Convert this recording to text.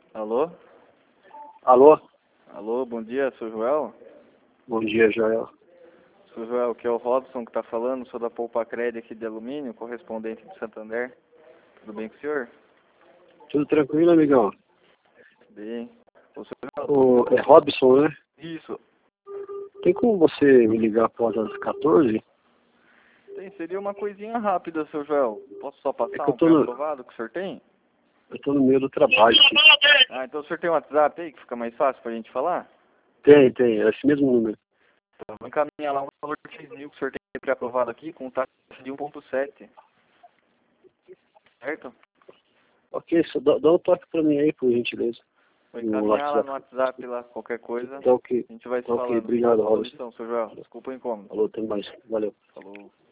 Alô? Alô? Alô, bom dia, sou Joel? Bom dia, Joel. Sou Joel, que é o Robson que está falando, sou da Poupa Cred aqui de Alumínio, correspondente de Santander. Tudo bem com o senhor? Tudo tranquilo, amigão? Bem. O senhor... É Robson, né? Isso. Tem como você me ligar após as 14? Seria uma coisinha rápida, seu Joel. Posso só passar que eu um tô no- pré-aprovado que o senhor tem? Eu tô no meio do trabalho aqui. Ah, então o senhor tem um WhatsApp aí que fica mais fácil pra gente falar? Tem, é esse mesmo número. Então, vou encaminhar lá um valor de 6.000 que o senhor tem pré-aprovado aqui com taxa de 1,7. Certo? Ok, só dá um toque pra mim aí, por gentileza. Vou No encaminhar lá no WhatsApp. WhatsApp, lá, qualquer coisa. Tá ok. A gente vai se Tá ok, falando. obrigado, Boa Robson. lição, seu Joel. Desculpa o incômodo. Falou, até mais. Valeu. Falou.